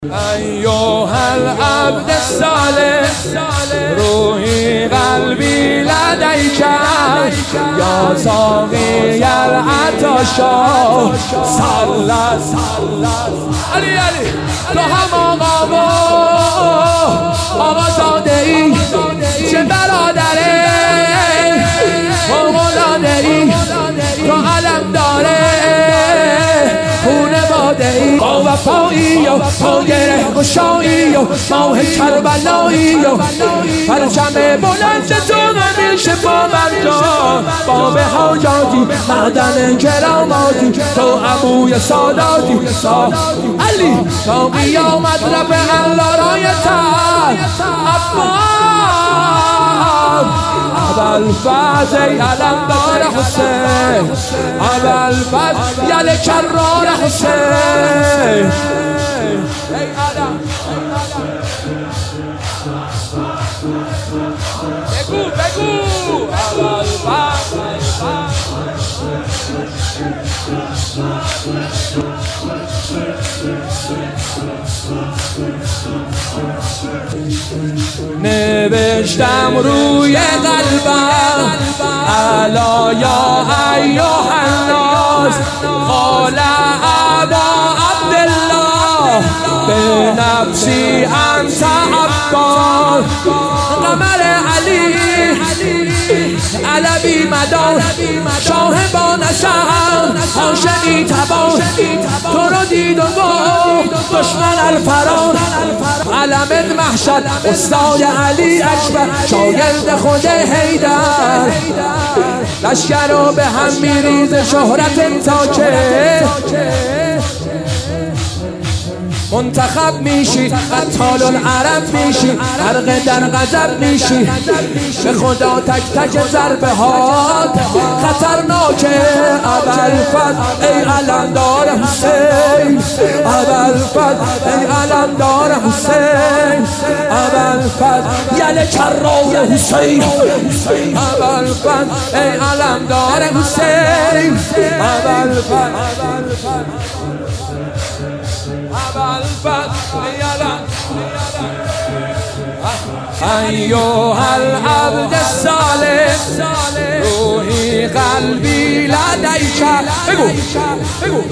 أيها العبد الصالح روحي قلبي لديك يا ساقي العطشا صلى علی علی تو هم آقا زاده ای چه برادره آقالاده ای تو علم داره خونه باده ای با وفایی و با گره گشایی و ماه کربلایی و پرچم بلند تو همیشه با مرجان باب حاجاتی معدن کراماتی تو ابوی ساداتی علی تا قیامت رب علارای تر ابوالفضل ای علمدار حسین ابوالفضل یل کرار حسین ای علم بگو ابوالفضل نوشتم روی قلبم الا یا ایها الناس قال ابا عبدالله به نفسی انت عباس قمر علی علوی مدار شاه با نسب هاشمی تبار تو رو دید و گفت دشمن الفرار علم محشد استاد علی اکبر شاگرد خود حیدر لشکر رو به هم میریز شهرت تا که منتخب میشی قتال العرب میشی غرق در غضب میشی به خدا تک تک ضربه هات خطرناکه ابوالفضل ای علمدار حسین ابوالفضل ای علمدار حسین ابوالفضل یل کرار حسین ابوالفضل ای علمدار حسین ابوالفضل أيها العبد الصالح روحي قلبي لديك بگو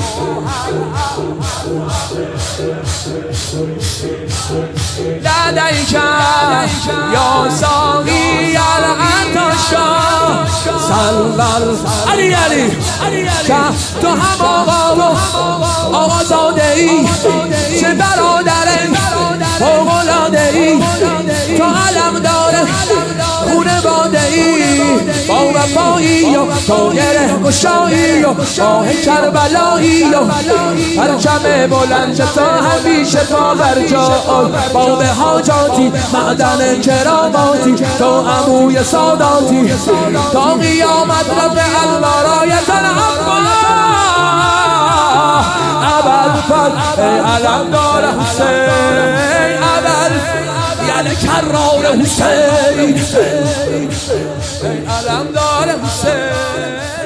لديك يا ساقي العطشا صلى علی علی تو هم آقا زاده ای چه برادره آقالاده ای تو علم داره خونه باده ای با وفایی و تو گره گشایی و ماه کربلایی و پرچم بلند تو همیشه تا برجان باب حاجاتی معدن کراماتی تو ابوی ساداتی تا قیامت رب علارایت ابوالفضل ای علمدار حسین یل کرار حسین ای علمدار حسین